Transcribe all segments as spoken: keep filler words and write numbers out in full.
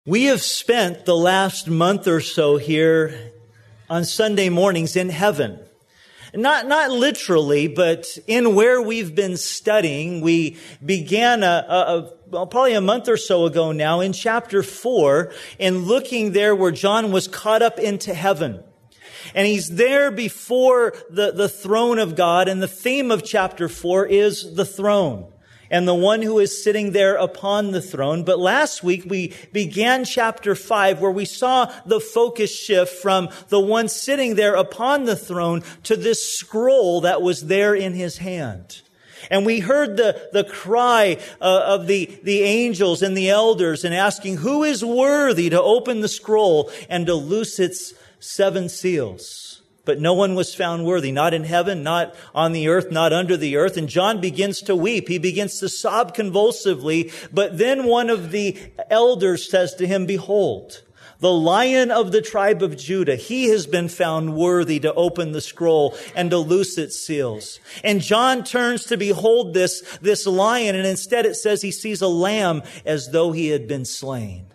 We have spent the last month or so here on Sunday mornings in heaven. Not, not literally, but in where we've been studying. We began a, a, a well, probably a month or so ago now in chapter four and looking there where John was caught up into heaven. And he's there before the, the throne of God. And the theme of chapter four is the throne and the one who is sitting there upon the throne. But last week we began chapter five where we saw the focus shift from the one sitting there upon the throne to this scroll that was there in his hand. And we heard the, the cry uh, of the, the angels and the elders and asking, who is worthy to open the scroll and to loose its seven seals? But no one was found worthy, not in heaven, not on the earth, not under the earth. And John begins to weep. He begins to sob convulsively. But then one of the elders says to him, behold, the Lion of the tribe of Judah, he has been found worthy to open the scroll and to loose its seals. And John turns to behold this, this lion, and instead it says he sees a lamb as though he had been slain.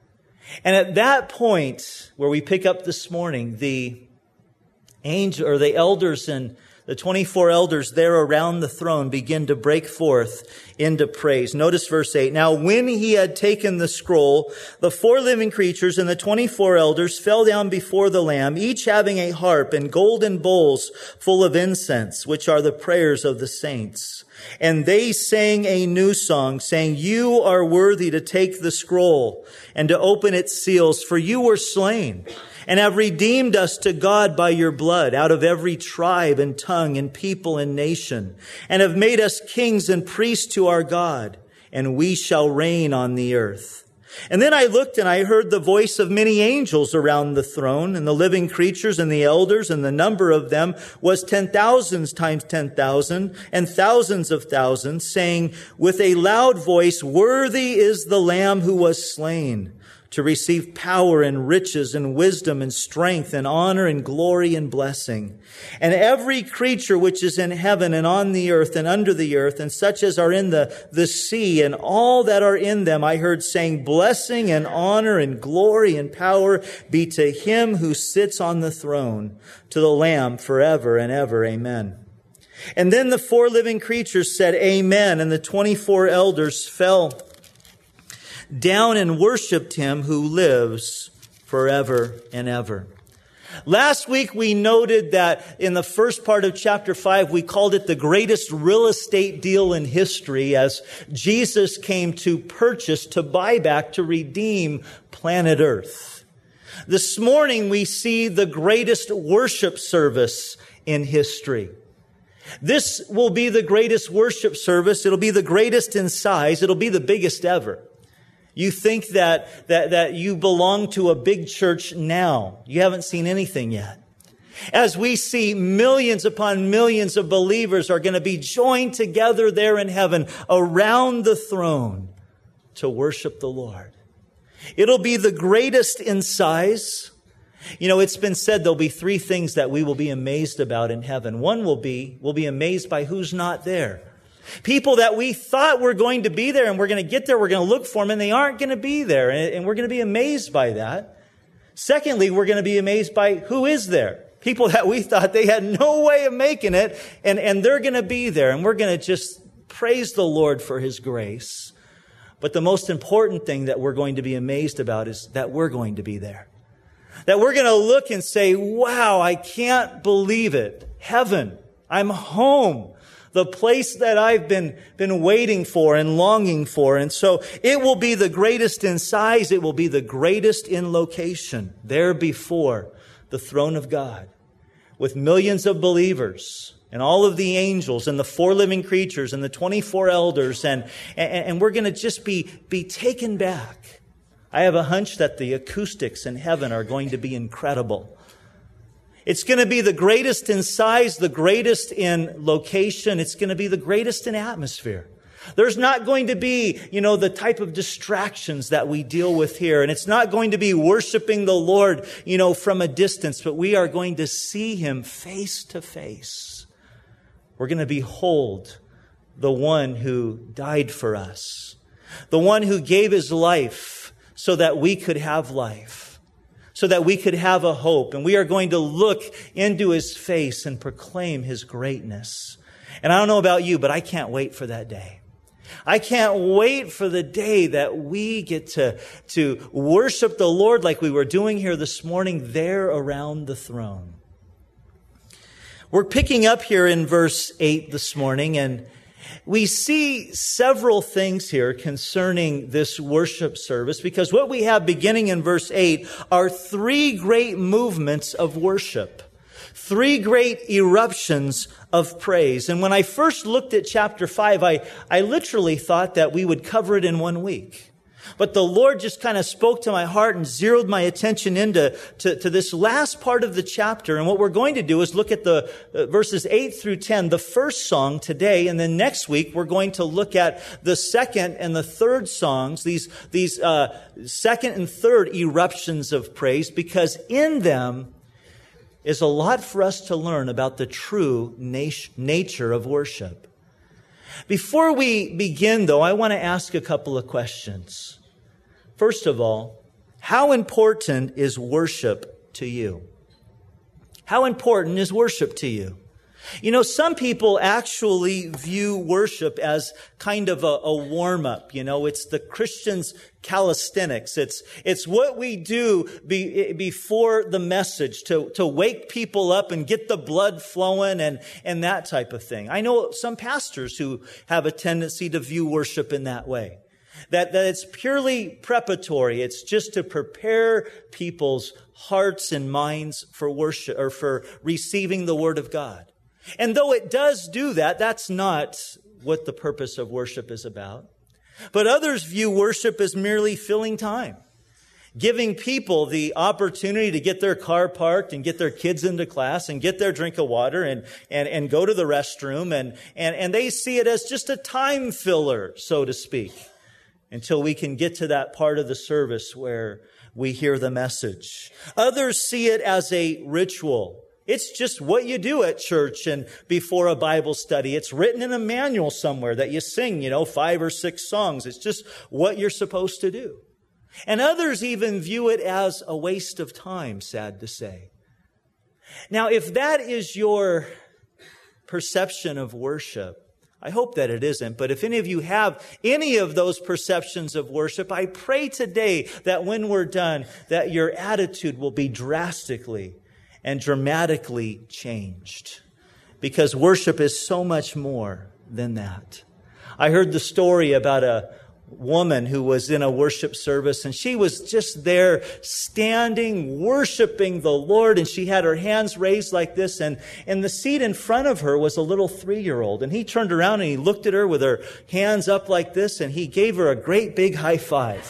And at that point, where we pick up this morning, the angel or the elders and the twenty-four elders there around the throne begin to break forth into praise. Notice verse eight. Now, when he had taken the scroll, the four living creatures and the twenty-four elders fell down before the Lamb, each having a harp and golden bowls full of incense, which are the prayers of the saints. And they sang a new song, saying, you are worthy to take the scroll and to open its seals, for you were slain and have redeemed us to God by your blood out of every tribe and tongue and people and nation, and have made us kings and priests to our God, and we shall reign on the earth. And then I looked and I heard the voice of many angels around the throne and the living creatures and the elders, and the number of them was ten thousands times ten thousand and thousands of thousands, saying with a loud voice, worthy is the Lamb who was slain to receive power and riches and wisdom and strength and honor and glory and blessing. And every creature which is in heaven and on the earth and under the earth, and such as are in the, the sea and all that are in them, I heard saying, blessing and honor and glory and power be to him who sits on the throne, to the Lamb forever and ever. Amen. And then the four living creatures said, amen. And the twenty-four elders fell down and worshiped him who lives forever and ever. Last week we noted that in the first part of chapter five, we called it the greatest real estate deal in history as Jesus came to purchase, to buy back, to redeem planet Earth. This morning we see the greatest worship service in history. This will be the greatest worship service. It'll be the greatest in size. It'll be the biggest ever. You think that, that, that you belong to a big church now. You haven't seen anything yet. As we see millions upon millions of believers are going to be joined together there in heaven around the throne to worship the Lord. It'll be the greatest in size. You know, it's been said there'll be three things that we will be amazed about in heaven. One will be, we'll be amazed by who's not there. People that we thought were going to be there and we're going to get there, we're going to look for them and they aren't going to be there. And we're going to be amazed by that. Secondly, we're going to be amazed by who is there. People that we thought they had no way of making it and, and they're going to be there. And we're going to just praise the Lord for his grace. But the most important thing that we're going to be amazed about is that we're going to be there. That we're going to look and say, wow, I can't believe it. Heaven, I'm home. The place that I've been, been waiting for and longing for. And so it will be the greatest in size. It will be the greatest in location there before the throne of God with millions of believers and all of the angels and the four living creatures and the twenty-four elders. And, and, and we're going to just be, be taken back. I have a hunch that the acoustics in heaven are going to be incredible. It's going to be the greatest in size, the greatest in location. It's going to be the greatest in atmosphere. There's not going to be, you know, the type of distractions that we deal with here. And it's not going to be worshiping the Lord, you know, from a distance, but we are going to see him face to face. We're going to behold the one who died for us, the one who gave his life so that we could have life, so that we could have a hope. And we are going to look into His face and proclaim His greatness. And I don't know about you, but I can't wait for that day. I can't wait for the day that we get to, to worship the Lord like we were doing here this morning, there around the throne. We're picking up here in verse eight this morning, and we see several things here concerning this worship service, because what we have beginning in verse eight are three great movements of worship. Three great eruptions of praise. And when I first looked at chapter five, I, I literally thought that we would cover it in one week. But the Lord just kind of spoke to my heart and zeroed my attention into to, to this last part of the chapter. And what we're going to do is look at the uh, verses eight through ten, the first song today. And then next week, we're going to look at the second and the third songs, these, these uh, second and third eruptions of praise, because in them is a lot for us to learn about the true nat- nature of worship. Before we begin, though, I want to ask a couple of questions. First of all, how important is worship to you? How important is worship to you? You know, some people actually view worship as kind of a, a warm-up. You know, it's the Christian's calisthenics. It's, it's what we do be, before the message to, to wake people up and get the blood flowing and, and that type of thing. I know some pastors who have a tendency to view worship in that way. That, that it's purely preparatory. It's just to prepare people's hearts and minds for worship or for receiving the Word of God. And though it does do that, that's not what the purpose of worship is about. But others view worship as merely filling time, giving people the opportunity to get their car parked and get their kids into class and get their drink of water and, and, and go to the restroom. And, and, and they see it as just a time filler, so to speak, until we can get to that part of the service where we hear the message. Others see it as a ritual. It's just what you do at church and before a Bible study. It's written in a manual somewhere that you sing, you know, five or six songs. It's just what you're supposed to do. And others even view it as a waste of time, sad to say. Now, if that is your perception of worship, I hope that it isn't, but if any of you have any of those perceptions of worship, I pray today that when we're done, that your attitude will be drastically and dramatically changed, because worship is so much more than that. I heard the story about a woman who was in a worship service, and she was just there standing, worshiping the Lord, and she had her hands raised like this, and in the seat in front of her was a little three-year-old, and he turned around and he looked at her with her hands up like this, and he gave her a great big high five.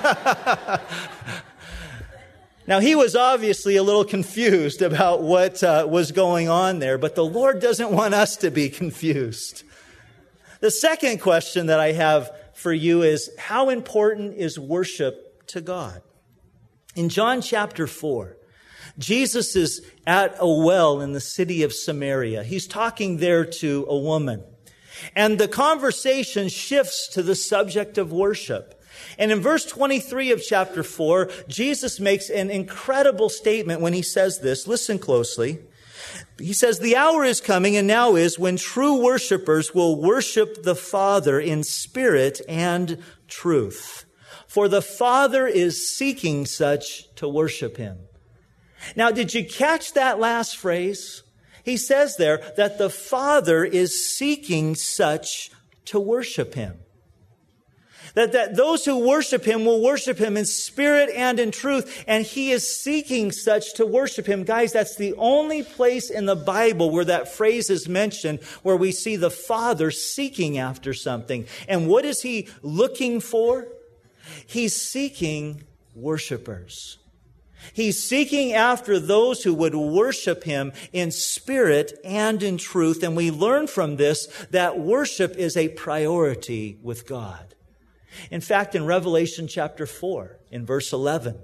Now, he was obviously a little confused about what uh, was going on there, but the Lord doesn't want us to be confused. The second question that I have for you is, how important is worship to God? In John chapter four, Jesus is at a well in the city of Samaria. He's talking there to a woman, and the conversation shifts to the subject of worship. And in verse twenty-three of chapter four, Jesus makes an incredible statement when he says this. Listen closely. He says, "The hour is coming, and now is, when true worshipers will worship the Father in spirit and truth. For the Father is seeking such to worship Him." Now, did you catch that last phrase? He says there that the Father is seeking such to worship Him. That, that those who worship Him will worship Him in spirit and in truth. And He is seeking such to worship Him. Guys, that's the only place in the Bible where that phrase is mentioned, where we see the Father seeking after something. And what is He looking for? He's seeking worshipers. He's seeking after those who would worship Him in spirit and in truth. And we learn from this that worship is a priority with God. In fact, in Revelation chapter four, in verse eleven,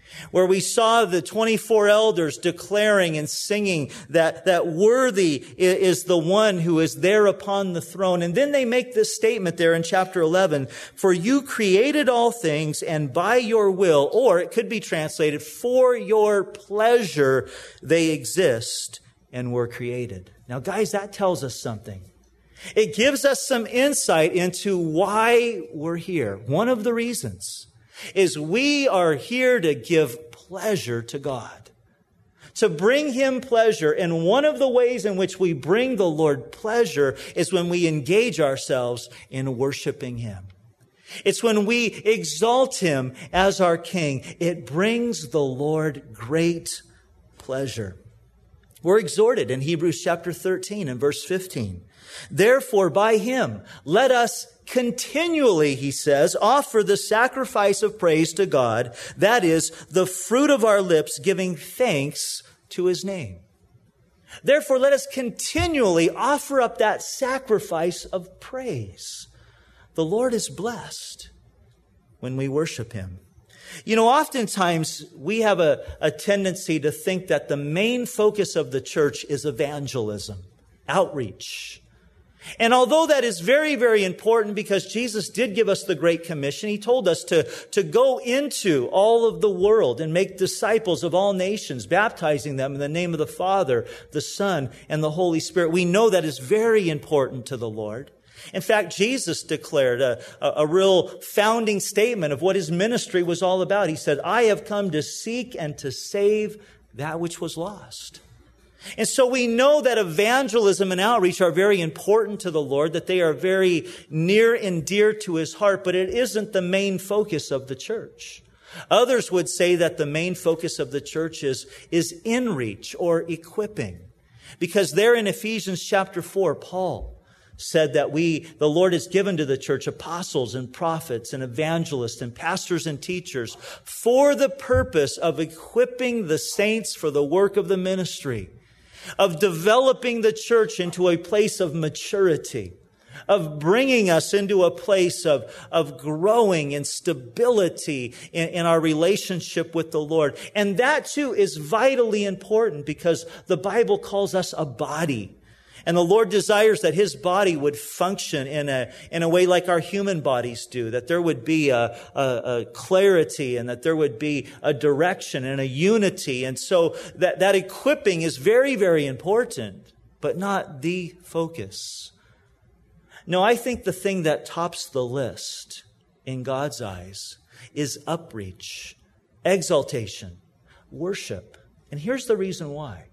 where we saw the twenty-four elders declaring and singing that, that worthy is the one who is there upon the throne. And then they make this statement there in chapter eleven, for you created all things, and by your will, or it could be translated, for your pleasure, they exist and were created. Now, guys, that tells us something. It gives us some insight into why we're here. One of the reasons is we are here to give pleasure to God, to bring Him pleasure. And one of the ways in which we bring the Lord pleasure is when we engage ourselves in worshiping Him. It's when we exalt Him as our King. It brings the Lord great pleasure. We're exhorted in Hebrews chapter thirteen and verse fifteen. Therefore, by Him, let us continually, he says, offer the sacrifice of praise to God, that is, the fruit of our lips, giving thanks to His name. Therefore, let us continually offer up that sacrifice of praise. The Lord is blessed when we worship Him. You know, oftentimes we have a, a tendency to think that the main focus of the church is evangelism, outreach. And although that is very, very important because Jesus did give us the Great Commission, He told us to, to go into all of the world and make disciples of all nations, baptizing them in the name of the Father, the Son, and the Holy Spirit. We know that is very important to the Lord. In fact, Jesus declared a, a, a real founding statement of what His ministry was all about. He said, I have come to seek and to save that which was lost. And so we know that evangelism and outreach are very important to the Lord, that they are very near and dear to His heart, but it isn't the main focus of the church. Others would say that the main focus of the church is, is inreach or equipping. Because there in Ephesians chapter four, Paul said that we, the Lord has given to the church apostles and prophets and evangelists and pastors and teachers for the purpose of equipping the saints for the work of the ministry, of developing the church into a place of maturity, of bringing us into a place of, of growing and stability in, in our relationship with the Lord. And that too is vitally important because the Bible calls us a body. And the Lord desires that His body would function in a, in a way like our human bodies do, that there would be a, a, a clarity and that there would be a direction and a unity. And so that, that equipping is very, very important, but not the focus. No, I think the thing that tops the list in God's eyes is upreach, exaltation, worship. And here's the reason why.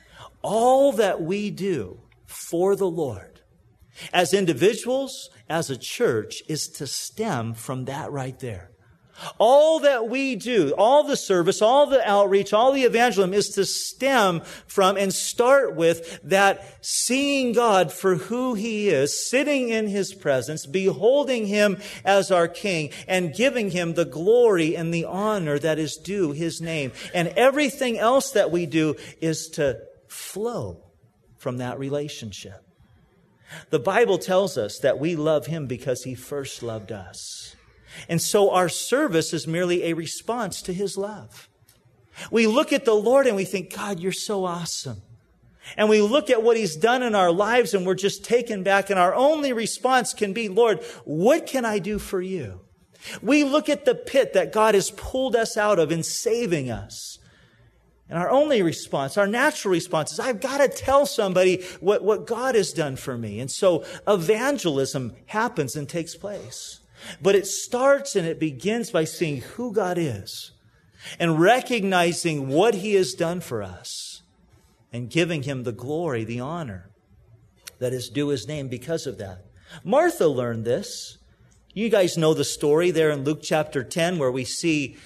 All that we do for the Lord, as individuals, as a church, is to stem from that right there. All that we do, all the service, all the outreach, all the evangelism is to stem from and start with that seeing God for who He is, sitting in His presence, beholding Him as our King, and giving Him the glory and the honor that is due His name. And everything else that we do is to flow from that relationship. The Bible tells us that we love Him because He first loved us. And so our service is merely a response to His love. We look at the Lord and we think, God, You're so awesome. And we look at what He's done in our lives and we're just taken back. And our only response can be, Lord, what can I do for You? We look at the pit that God has pulled us out of in saving us. And our only response, our natural response is, I've got to tell somebody what, what God has done for me. And so evangelism happens and takes place. But it starts and it begins by seeing who God is and recognizing what He has done for us and giving Him the glory, the honor that is due His name because of that. Martha learned this. You guys know the story there in Luke chapter ten where we see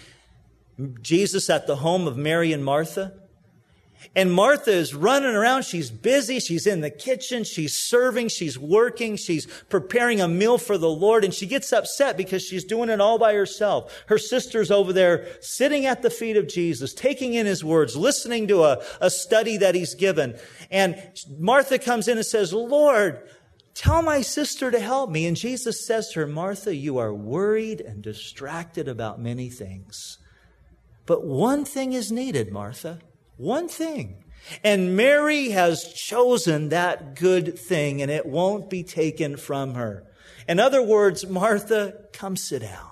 Jesus at the home of Mary and Martha. And Martha is running around. She's busy. She's in the kitchen. She's serving. She's working. She's preparing a meal for the Lord. And she gets upset because she's doing it all by herself. Her sister's over there sitting at the feet of Jesus, taking in His words, listening to a, a study that He's given. And Martha comes in and says, Lord, tell my sister to help me. And Jesus says to her, Martha, you are worried and distracted about many things. But one thing is needed, Martha. One thing. And Mary has chosen that good thing, and it won't be taken from her. In other words, Martha, come sit down.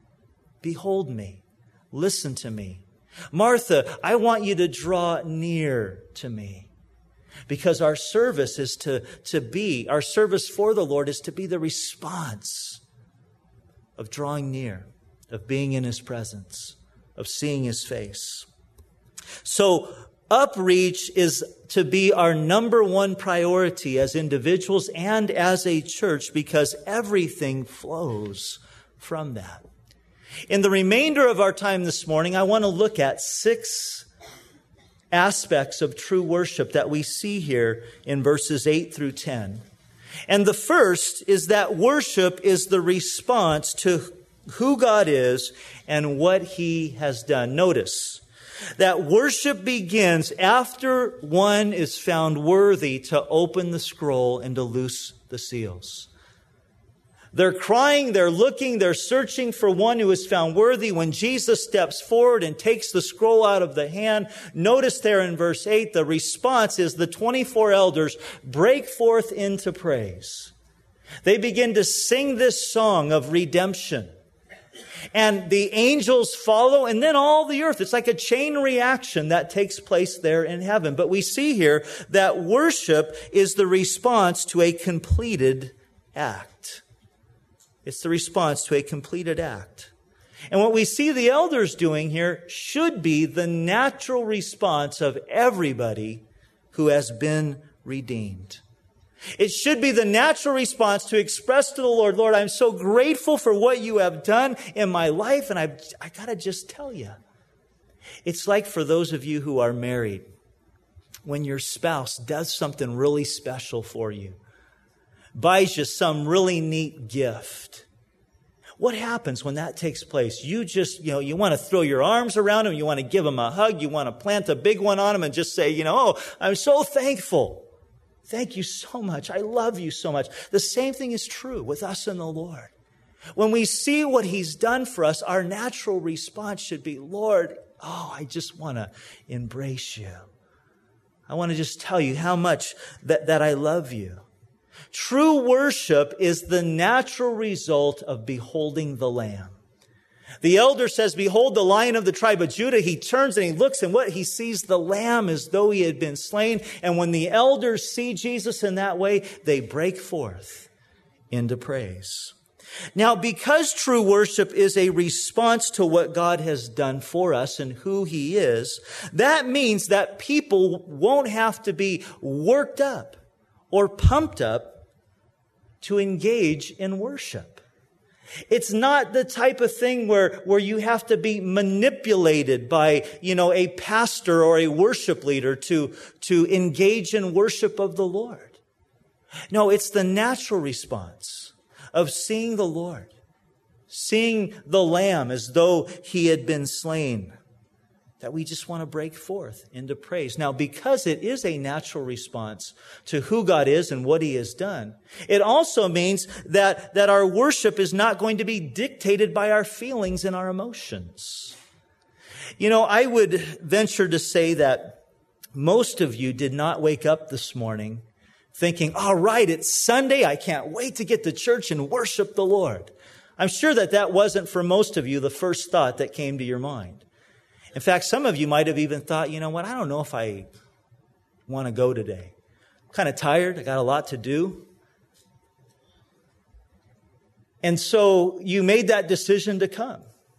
Behold me. Listen to me. Martha, I want you to draw near to me. Because our service is to, to be, our service for the Lord is to be the response of drawing near, of being in His presence, of seeing His face. So, Upreach is to be our number one priority as individuals and as a church because everything flows from that. In the remainder of our time this morning, I want to look at six aspects of true worship that we see here in verses eight through ten. And the first is that worship is the response to who God is and what He has done. Notice that worship begins after one is found worthy to open the scroll and to loose the seals. They're crying, they're looking, they're searching for one who is found worthy. When Jesus steps forward and takes the scroll out of the hand, notice there in verse eight, the response is the twenty-four elders break forth into praise. They begin to sing this song of redemption. And the angels follow, and then all the earth. It's like a chain reaction that takes place there in heaven. But we see here that worship is the response to a completed act. It's the response to a completed act. And what we see the elders doing here should be the natural response of everybody who has been redeemed. It should be the natural response to express to the Lord, Lord, I'm so grateful for what you have done in my life. And I've, I got to just tell you, it's like for those of you who are married, when your spouse does something really special for you, buys you some really neat gift. What happens when that takes place? You just, you know, you want to throw your arms around them. You want to give them a hug. You want to plant a big one on them and just say, you know, oh, I'm so thankful. Thank you so much. I love you so much. The same thing is true with us and the Lord. When we see what He's done for us, our natural response should be, Lord, oh, I just want to embrace you. I want to just tell you how much that, that I love you. True worship is the natural result of beholding the Lamb. The elder says, behold the Lion of the tribe of Judah. He turns and he looks, and what he sees the Lamb as though he had been slain. And when the elders see Jesus in that way, they break forth into praise. Now, because true worship is a response to what God has done for us and who He is, that means that people won't have to be worked up or pumped up to engage in worship. It's not the type of thing where, where you have to be manipulated by, you know, a pastor or a worship leader to, to engage in worship of the Lord. No, it's the natural response of seeing the Lord, seeing the Lamb as though He had been slain, that we just want to break forth into praise. Now, because it is a natural response to who God is and what He has done, it also means that, that our worship is not going to be dictated by our feelings and our emotions. You know, I would venture to say that most of you did not wake up this morning thinking, all right, it's Sunday. I can't wait to get to church and worship the Lord. I'm sure that that wasn't for most of you the first thought that came to your mind. In fact, some of you might have even thought, you know what, I don't know if I want to go today. I'm kind of tired. I got a lot to do. And so you made that decision to come.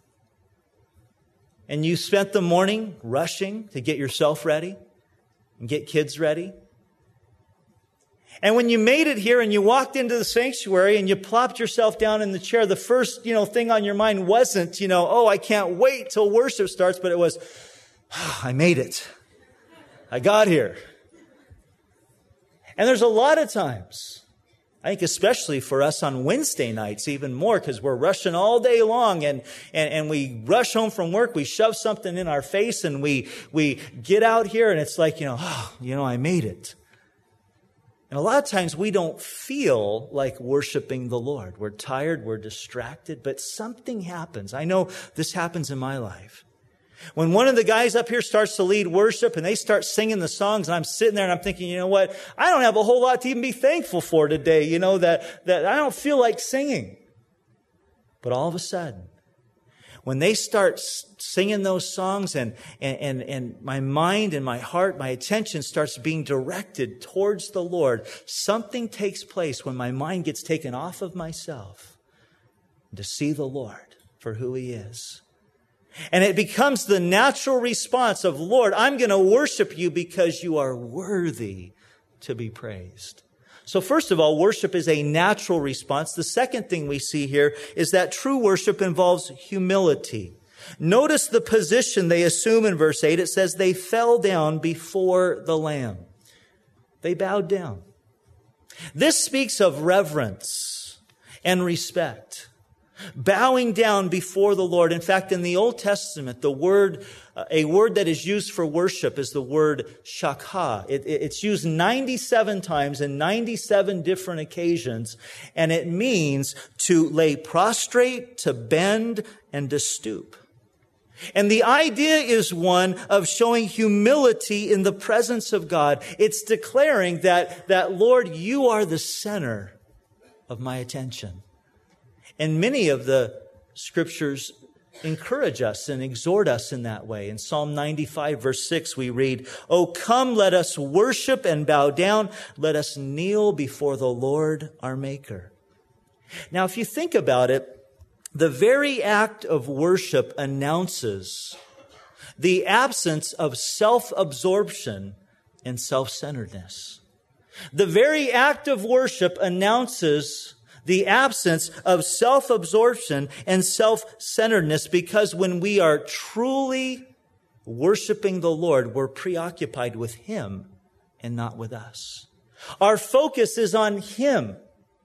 And you spent the morning rushing to get yourself ready and get kids ready. And when you made it here and you walked into the sanctuary and you plopped yourself down in the chair, the first, you know, thing on your mind wasn't, you know, oh, I can't wait till worship starts, but it was, oh, I made it. I got here. And there's a lot of times, I think especially for us on Wednesday nights, even more, because we're rushing all day long and, and, and we rush home from work, we shove something in our face and we, we get out here and it's like, you know, oh, you know, I made it. And a lot of times we don't feel like worshiping the Lord. We're tired, we're distracted, but something happens. I know this happens in my life. When one of the guys up here starts to lead worship and they start singing the songs, and I'm sitting there and I'm thinking, you know what? I don't have a whole lot to even be thankful for today, you know, that, that I don't feel like singing. But all of a sudden, when they start singing those songs and, and, and, and my mind and my heart, my attention starts being directed towards the Lord, something takes place when my mind gets taken off of myself to see the Lord for who He is. And it becomes the natural response of, Lord, I'm going to worship you because you are worthy to be praised. So first of all, worship is a natural response. The second thing we see here is that true worship involves humility. Notice the position they assume in verse eight. It says they fell down before the Lamb. They bowed down. This speaks of reverence and respect. Bowing down before the Lord. In fact, in the Old Testament, the word, uh, a word that is used for worship is the word shakha. It, it, it's used ninety-seven times in ninety-seven different occasions, and it means to lay prostrate, to bend, and to stoop. And the idea is one of showing humility in the presence of God. It's declaring that, that Lord, you are the center of my attention. And many of the scriptures encourage us and exhort us in that way. In Psalm ninety-five, verse six, we read, "O come, let us worship and bow down. Let us kneel before the Lord our Maker." Now, if you think about it, the very act of worship announces the absence of self-absorption and self-centeredness. The very act of worship announces the absence of self-absorption and self-centeredness, because when we are truly worshiping the Lord, we're preoccupied with Him and not with us. Our focus is on Him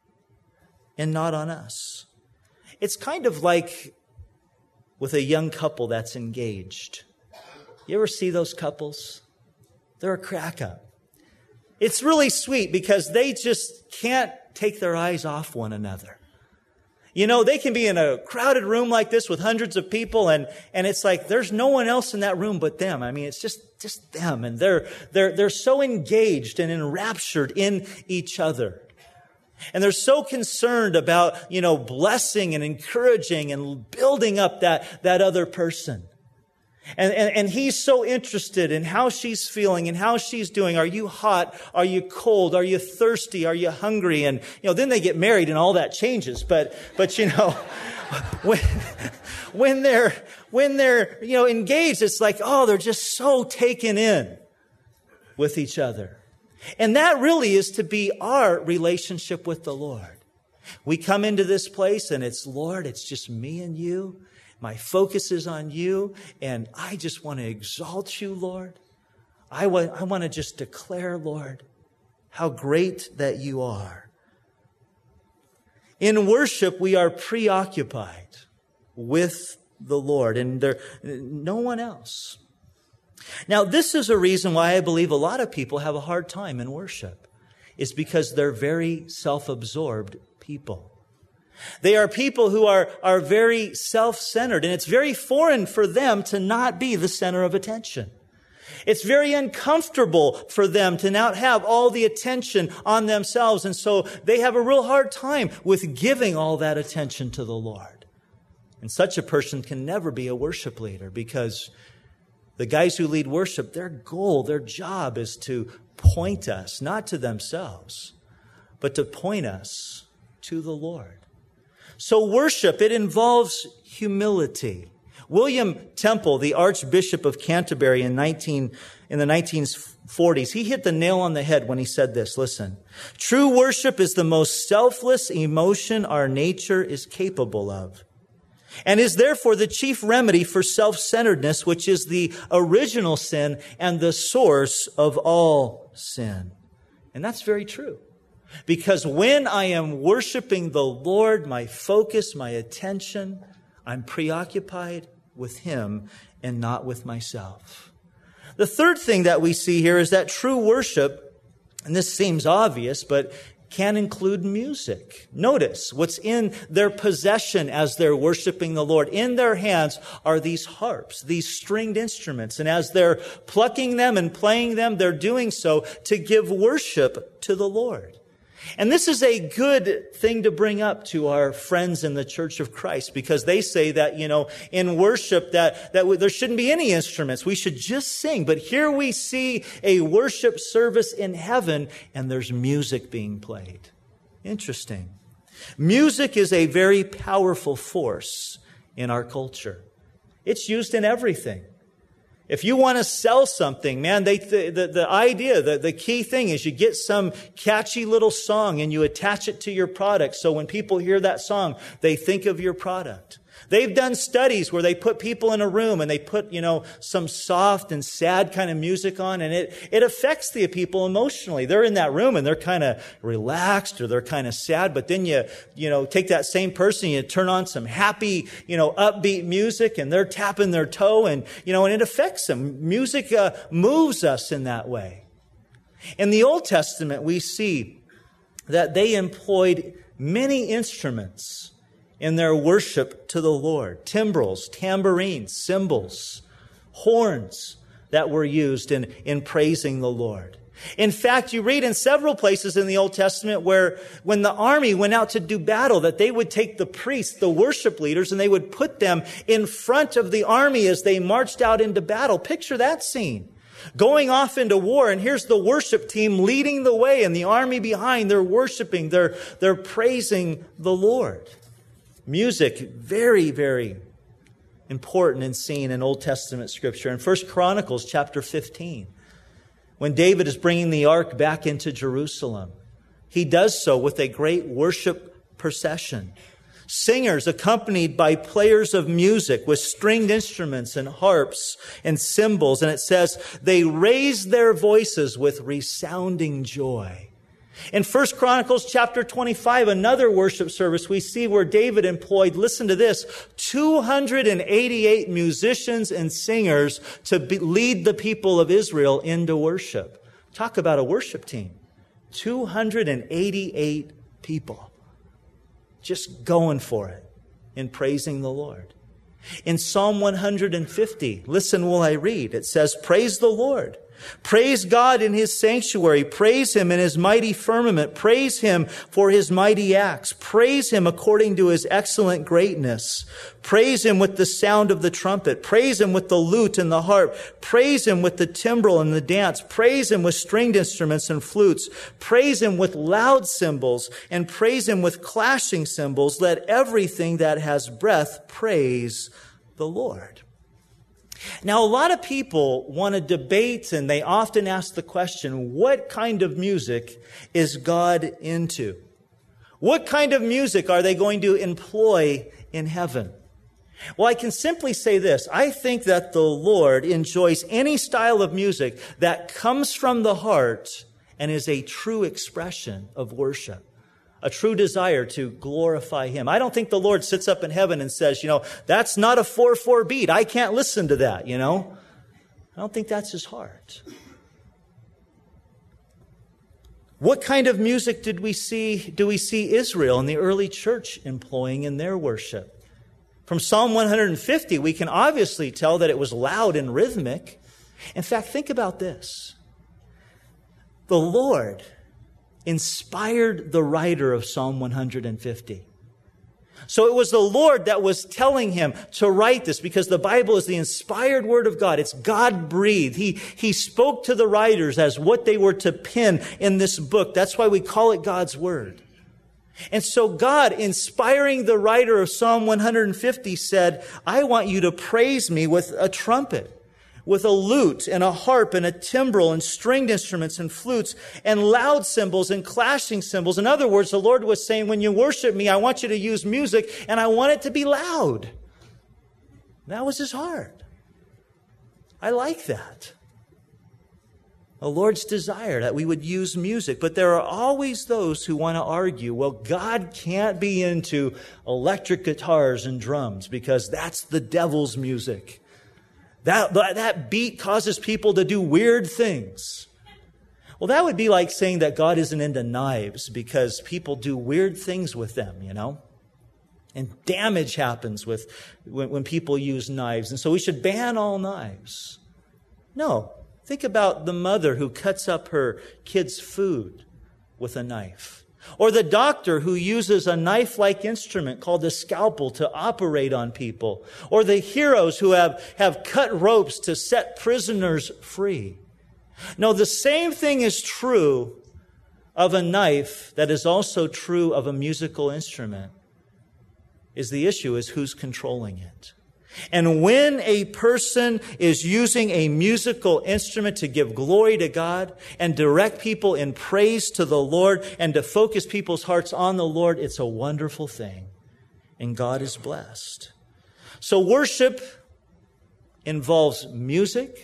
and not on us. It's kind of like with a young couple that's engaged. You ever see those couples? They're a crack up. It's really sweet because they just can't take their eyes off one another. You know, they can be in a crowded room like this with hundreds of people, and, and it's like there's no one else in that room but them. I mean, it's just, just them. And they're, they're, they're so engaged and enraptured in each other. And they're so concerned about, you know, blessing and encouraging and building up that, that other person. And, and, and he's so interested in how she's feeling and how she's doing. Are you hot? Are you cold? Are you thirsty? Are you hungry? And, you know, then they get married and all that changes. But, but, you know, when, when they're, when they're, you know, engaged, it's like, oh, they're just so taken in with each other. And that really is to be our relationship with the Lord. We come into this place and it's, Lord, it's just me and you. My focus is on you, and I just want to exalt you, Lord. I want, I want to just declare, Lord, how great that you are. In worship, we are preoccupied with the Lord, and there, no one else. Now, this is a reason why I believe a lot of people have a hard time in worship. It's because they're very self-absorbed people. They are people who are, are very self-centered, and it's very foreign for them to not be the center of attention. It's very uncomfortable for them to not have all the attention on themselves, and so they have a real hard time with giving all that attention to the Lord. And such a person can never be a worship leader, because the guys who lead worship, their goal, their job is to point us, not to themselves, but to point us to the Lord. So worship, it involves humility. William Temple, the Archbishop of Canterbury in nineteen in the nineteen forties, he hit the nail on the head when he said this. Listen, true worship is the most selfless emotion our nature is capable of, and is therefore the chief remedy for self-centeredness, which is the original sin and the source of all sin. And that's very true. Because when I am worshiping the Lord, my focus, my attention, I'm preoccupied with Him and not with myself. The third thing that we see here is that true worship, and this seems obvious, but can include music. Notice what's in their possession as they're worshiping the Lord. In their hands are these harps, these stringed instruments. And as they're plucking them and playing them, they're doing so to give worship to the Lord. And this is a good thing to bring up to our friends in the Church of Christ, because they say that, you know, in worship that, that there shouldn't be any instruments. We should just sing. But here we see a worship service in heaven and there's music being played. Interesting. Music is a very powerful force in our culture. It's used in everything. If you want to sell something, man, they, the, the, the idea, the, the key thing is you get some catchy little song and you attach it to your product. So when people hear that song, they think of your product. They've done studies where they put people in a room and they put, you know, some soft and sad kind of music on, and it, it affects the people emotionally. They're in that room and they're kind of relaxed or they're kind of sad, but then you, you know, take that same person, you turn on some happy, you know, upbeat music and they're tapping their toe and, you know, and it affects them. Music uh, moves us in that way. In the Old Testament, we see that they employed many instruments in their worship to the Lord. Timbrels, tambourines, cymbals, horns that were used in, in praising the Lord. In fact, you read in several places in the Old Testament where when the army went out to do battle, that they would take the priests, the worship leaders, and they would put them in front of the army as they marched out into battle. Picture that scene. Going off into war, and here's the worship team leading the way and the army behind. They're worshiping, they're, they're praising the Lord. Music, very, very important and seen in Old Testament Scripture. In First Chronicles chapter fifteen, when David is bringing the ark back into Jerusalem, he does so with a great worship procession. Singers accompanied by players of music with stringed instruments and harps and cymbals. And it says, they raised their voices with resounding joy. In First Chronicles chapter twenty-five, another worship service, we see where David employed, listen to this, two hundred eighty-eight musicians and singers to be, lead the people of Israel into worship. Talk about a worship team. two hundred eighty-eight people just going for it in praising the Lord. In Psalm one hundred fifty, listen while I read. It says, praise the Lord. Praise God in His sanctuary. Praise Him in His mighty firmament. Praise Him for His mighty acts. Praise Him according to His excellent greatness. Praise Him with the sound of the trumpet. Praise Him with the lute and the harp. Praise Him with the timbrel and the dance. Praise Him with stringed instruments and flutes. Praise Him with loud cymbals, and praise Him with clashing cymbals. Let everything that has breath praise the Lord. Now, a lot of people want to debate, and they often ask the question, what kind of music is God into? What kind of music are they going to employ in heaven? Well, I can simply say this. I think that the Lord enjoys any style of music that comes from the heart and is a true expression of worship. A true desire to glorify Him. I don't think the Lord sits up in heaven and says, you know, that's not a four four beat. I can't listen to that, you know. I don't think that's His heart. What kind of music did we see, do we see Israel and the early church employing in their worship? From Psalm one hundred fifty, we can obviously tell that it was loud and rhythmic. In fact, think about this. The Lord inspired the writer of Psalm one hundred fifty. So it was the Lord that was telling him to write this, because the Bible is the inspired word of God. It's God-breathed. He, he spoke to the writers as what they were to pen in this book. That's why we call it God's word. And so God, inspiring the writer of Psalm one hundred fifty, said, I want you to praise me with a trumpet, with a lute and a harp and a timbrel and stringed instruments and flutes and loud cymbals and clashing cymbals. In other words, the Lord was saying, when you worship me, I want you to use music and I want it to be loud. That was His heart. I like that. The Lord's desire that we would use music. But there are always those who want to argue, well, God can't be into electric guitars and drums because that's the devil's music. That, that beat causes people to do weird things. Well, that would be like saying that God isn't into knives because people do weird things with them, you know? And damage happens with when, when people use knives. And so we should ban all knives. No. Think about the mother who cuts up her kid's food with a knife. Or the doctor who uses a knife-like instrument called a scalpel to operate on people. Or the heroes who have, have cut ropes to set prisoners free. No, the same thing is true of a knife that is also true of a musical instrument. Is the issue is who's controlling it. And when a person is using a musical instrument to give glory to God and direct people in praise to the Lord and to focus people's hearts on the Lord, it's a wonderful thing. And God is blessed. So worship involves music,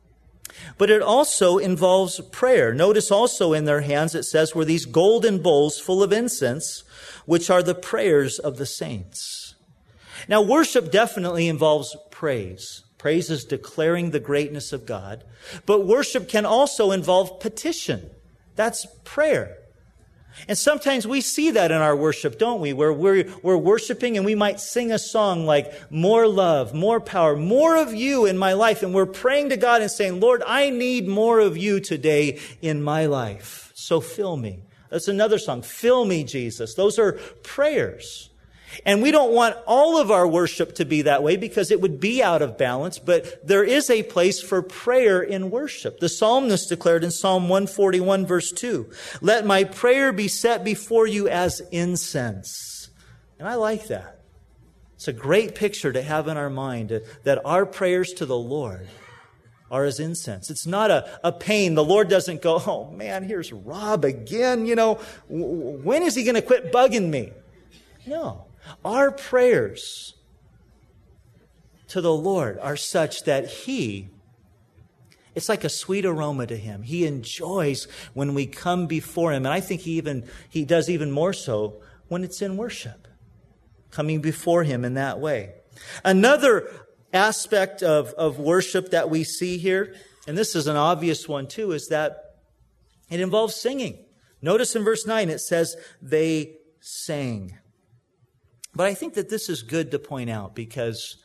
but it also involves prayer. Notice also in their hands it says were these golden bowls full of incense, which are the prayers of the saints. Now, worship definitely involves praise. Praise is declaring the greatness of God. But worship can also involve petition. That's prayer. And sometimes we see that in our worship, don't we? Where we're, we're worshiping and we might sing a song like, more love, more power, more of you in my life. And we're praying to God and saying, Lord, I need more of you today in my life. So fill me. That's another song. Fill me, Jesus. Those are prayers. And we don't want all of our worship to be that way because it would be out of balance, but there is a place for prayer in worship. The psalmist declared in Psalm one forty-one verse two, let my prayer be set before you as incense. And I like that. It's a great picture to have in our mind that our prayers to the Lord are as incense. It's not a, a pain. The Lord doesn't go, oh man, here's Rob again. You know, w- when is he going to quit bugging me? No. Our prayers to the Lord are such that He, it's like a sweet aroma to Him. He enjoys when we come before Him. And I think He even, He does even more so when it's in worship, coming before Him in that way. Another aspect of, of worship that we see here, and this is an obvious one too, is that it involves singing. Notice in verse nine, it says, they sang. But I think that this is good to point out because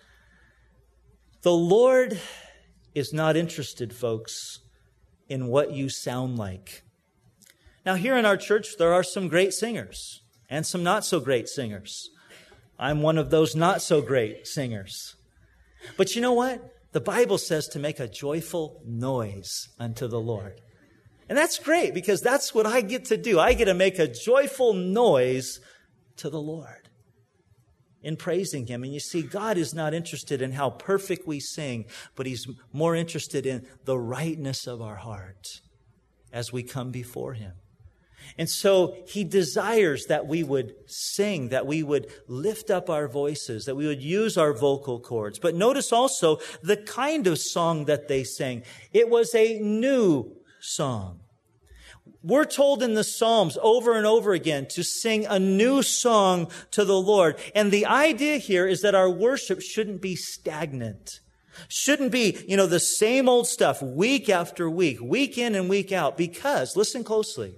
the Lord is not interested, folks, in what you sound like. Now, here in our church, there are some great singers and some not so great singers. I'm one of those not so great singers. But you know what? The Bible says to make a joyful noise unto the Lord. And that's great because that's what I get to do. I get to make a joyful noise to the Lord in praising Him. And you see, God is not interested in how perfect we sing, but He's more interested in the rightness of our heart as we come before Him. And so He desires that we would sing, that we would lift up our voices, that we would use our vocal cords. But notice also the kind of song that they sang. It was a new song. We're told in the Psalms over and over again to sing a new song to the Lord. And the idea here is that our worship shouldn't be stagnant. Shouldn't be, you know, the same old stuff week after week, week in and week out. Because, listen closely,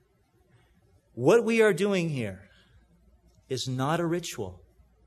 what we are doing here is not a ritual,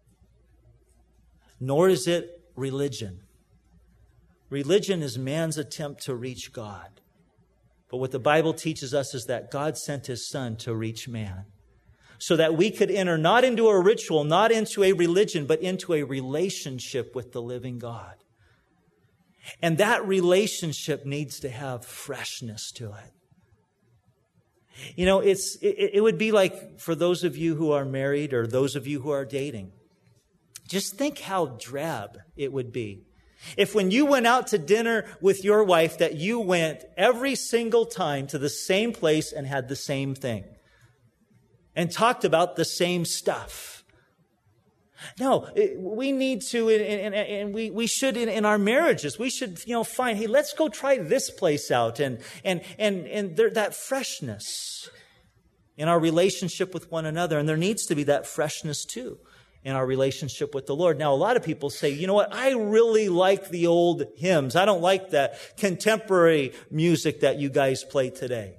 nor is it religion. Religion is man's attempt to reach God. But what the Bible teaches us is that God sent His Son to reach man so that we could enter not into a ritual, not into a religion, but into a relationship with the living God. And that relationship needs to have freshness to it. You know, it's it, it would be like for those of you who are married or those of you who are dating, just think how drab it would be if when you went out to dinner with your wife that you went every single time to the same place and had the same thing and talked about the same stuff. No, we need to, and, and, and we, we should in, in our marriages, we should, you know, find, hey, let's go try this place out and, and, and, and there, that freshness in our relationship with one another. And there needs to be that freshness too in our relationship with the Lord. Now, a lot of people say, you know what, I really like the old hymns. I don't like that contemporary music that you guys play today.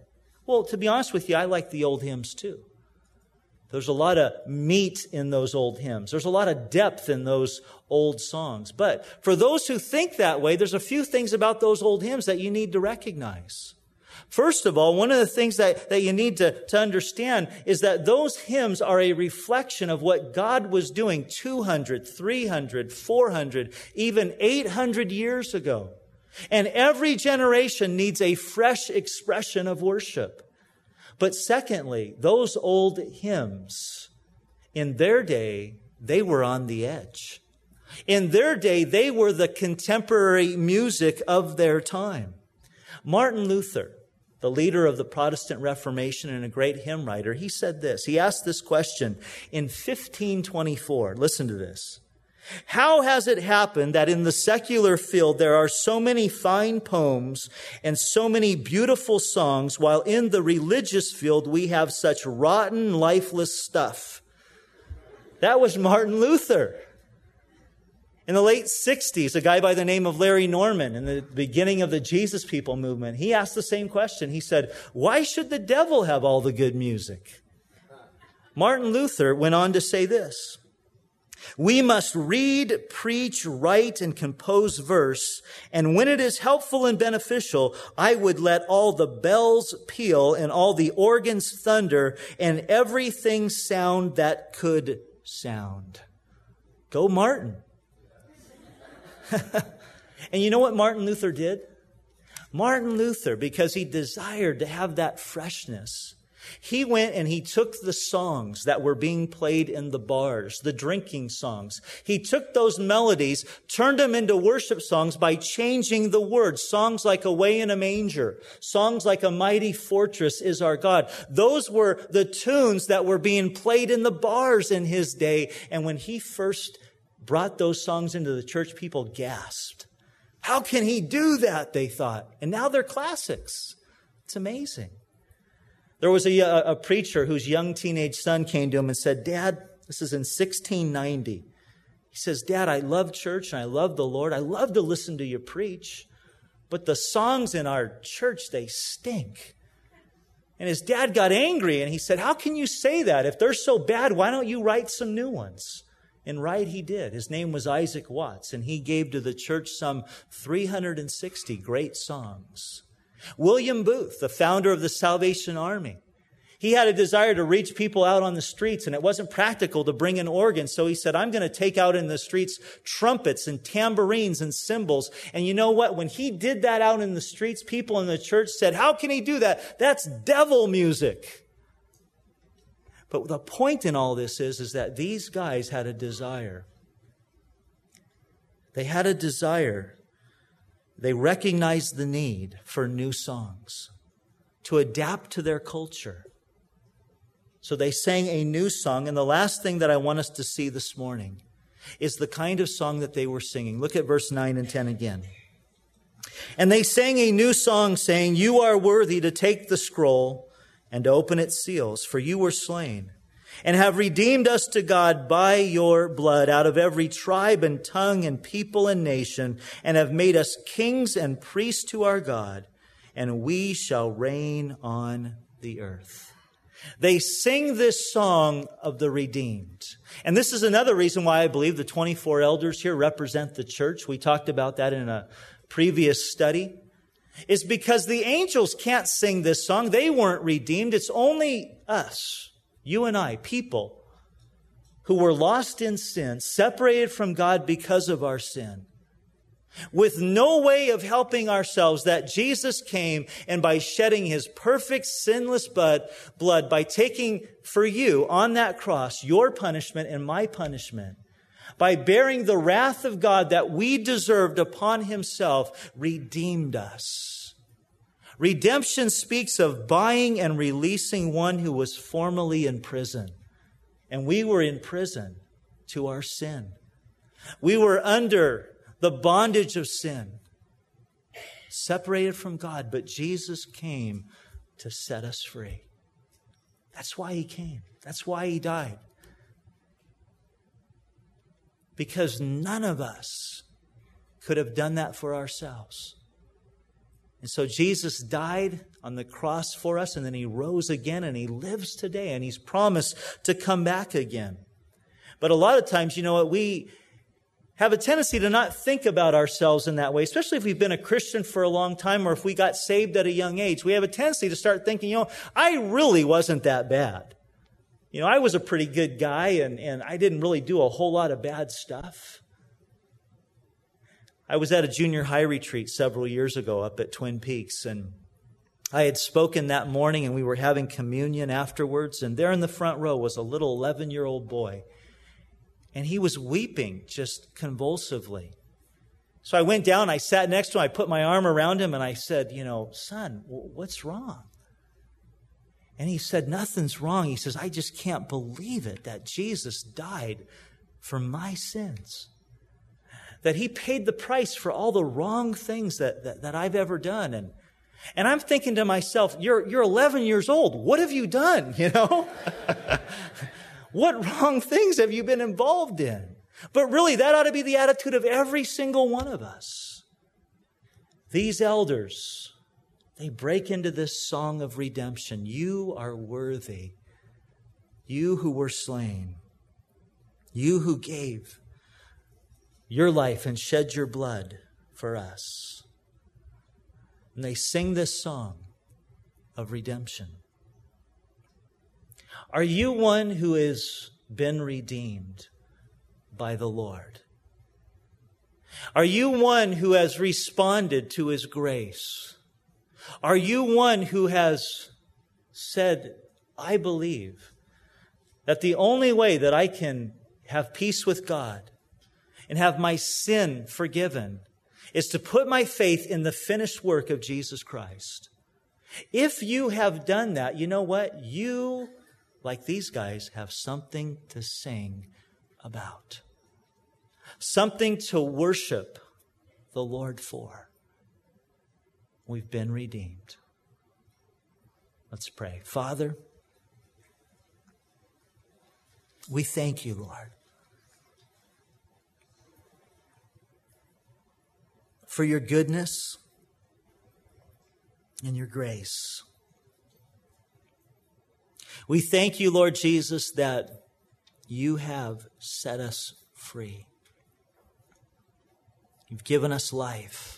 Well, to be honest with you, I like the old hymns too. There's a lot of meat in those old hymns. There's a lot of depth in those old songs. But for those who think that way, there's a few things about those old hymns that you need to recognize. First of all, one of the things that, that you need to, to understand is that those hymns are a reflection of what God was doing two hundred, three hundred, four hundred, even eight hundred years ago. And every generation needs a fresh expression of worship. But secondly, those old hymns, in their day, they were on the edge. In their day, they were the contemporary music of their time. Martin Luther, the leader of the Protestant Reformation and a great hymn writer, he said this. He asked this question in fifteen twenty-four. Listen to this. How has it happened that in the secular field there are so many fine poems and so many beautiful songs, while in the religious field we have such rotten, lifeless stuff? That was Martin Luther. In the late sixties, a guy by the name of Larry Norman, in the beginning of the Jesus People movement, he asked the same question. He said, why should the devil have all the good music? Martin Luther went on to say this. We must read, preach, write, and compose verse, and when it is helpful and beneficial, I would let all the bells peal and all the organs thunder and everything sound that could sound. Go Martin. And you know what Martin Luther did? Martin Luther, because he desired to have that freshness, he went and he took the songs that were being played in the bars, the drinking songs. He took those melodies, turned them into worship songs by changing the words. Songs like Away in a Manger, songs like A Mighty Fortress Is Our God. Those were the tunes that were being played in the bars in his day. And when he first brought those songs into the church, people gasped. How can he do that? They thought. And now they're classics. It's amazing. There was a, a preacher whose young teenage son came to him and said, Dad, this is in sixteen ninety. He says, Dad, I love church and I love the Lord. I love to listen to you preach, but the songs in our church, they stink. And his dad got angry and he said, how can you say that? If they're so bad, why don't you write some new ones? And right he did. His name was Isaac Watts, and he gave to the church some three hundred sixty great songs. William Booth, the founder of the Salvation Army, he had a desire to reach people out on the streets, and it wasn't practical to bring an organ. So he said, I'm going to take out in the streets trumpets and tambourines and cymbals. And you know what? When he did that out in the streets, people in the church said, how can he do that? That's devil music. But the point in all this is, is that these guys had a desire. They had a desire. They recognized the need for new songs to adapt to their culture. So they sang a new song. And the last thing that I want us to see this morning is the kind of song that they were singing. Look at verse nine and ten again. And they sang a new song, saying, you are worthy to take the scroll and to open its seals, for you were slain and have redeemed us to God by your blood out of every tribe and tongue and people and nation, and have made us kings and priests to our God, and we shall reign on the earth. They sing this song of the redeemed. And this is another reason why I believe the twenty-four elders here represent the church. We talked about that in a previous study. Is because the angels can't sing this song. They weren't redeemed. It's only us, you and I, people who were lost in sin, separated from God because of our sin, with no way of helping ourselves, that Jesus came and by shedding his perfect sinless blood, blood, by taking for you on that cross your punishment and my punishment, by bearing the wrath of God that we deserved upon himself, redeemed us. Redemption speaks of buying and releasing one who was formerly in prison. And we were in prison to our sin. We were under the bondage of sin, separated from God, but Jesus came to set us free. That's why he came. That's why he died. Because none of us could have done that for ourselves. And so Jesus died on the cross for us, and then He rose again, and He lives today, and He's promised to come back again. But a lot of times, you know what, we have a tendency to not think about ourselves in that way, especially if we've been a Christian for a long time or if we got saved at a young age. We have a tendency to start thinking, you know, I really wasn't that bad. You know, I was a pretty good guy, and, and I didn't really do a whole lot of bad stuff. I was at a junior high retreat several years ago up at Twin Peaks, and I had spoken that morning, and we were having communion afterwards, and there in the front row was a little eleven-year-old boy, and he was weeping just convulsively. So I went down, I sat next to him, I put my arm around him, and I said, you know, son, what's wrong? And he said, nothing's wrong. He says, I just can't believe it that Jesus died for my sins. That He paid the price for all the wrong things that, that, that I've ever done. And, and I'm thinking to myself, you're, you're eleven years old. What have you done? You know? What wrong things have you been involved in? But really, that ought to be the attitude of every single one of us. These elders, they break into this song of redemption. You are worthy. You who were slain. You who gave your life and shed your blood for us. And they sing this song of redemption. Are you one who has been redeemed by the Lord? Are you one who has responded to His grace? Are you one who has said, I believe that the only way that I can have peace with God and have my sin forgiven is to put my faith in the finished work of Jesus Christ? If you have done that, you know what? You, like these guys, have something to sing about. Something to worship the Lord for. We've been redeemed. Let's pray. Father, we thank You, Lord, for Your goodness and Your grace. We thank You, Lord Jesus, that You have set us free. You've given us life.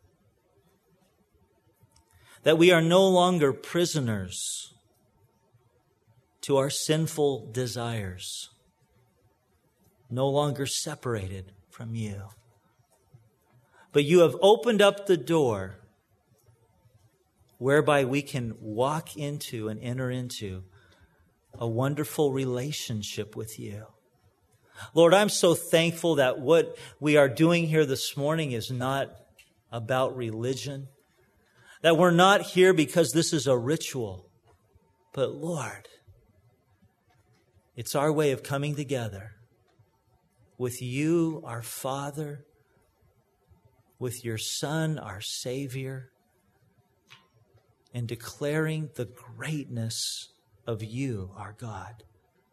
That we are no longer prisoners to our sinful desires, no longer separated from You. But You have opened up the door whereby we can walk into and enter into a wonderful relationship with You. Lord, I'm so thankful that what we are doing here this morning is not about religion, that we're not here because this is a ritual, but Lord, it's our way of coming together with You, our Father, with Your Son, our Savior, and declaring the greatness of You, our God.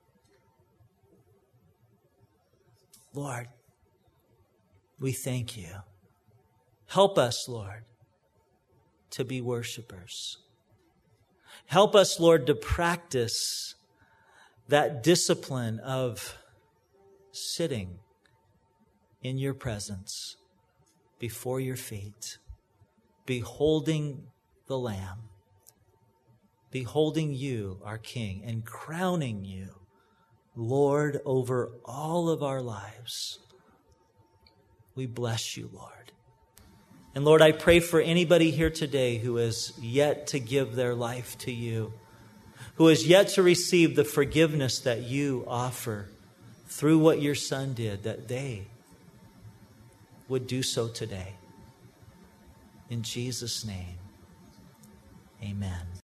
Lord, we thank You. Help us, Lord, to be worshipers. Help us, Lord, to practice that discipline of sitting in Your presence before Your feet, beholding the Lamb, beholding You, our King, and crowning You Lord over all of our lives. We bless You, Lord. And Lord, I pray for anybody here today who has yet to give their life to You, who has yet to receive the forgiveness that You offer through what Your Son did, that they would do so today. In Jesus' name, amen.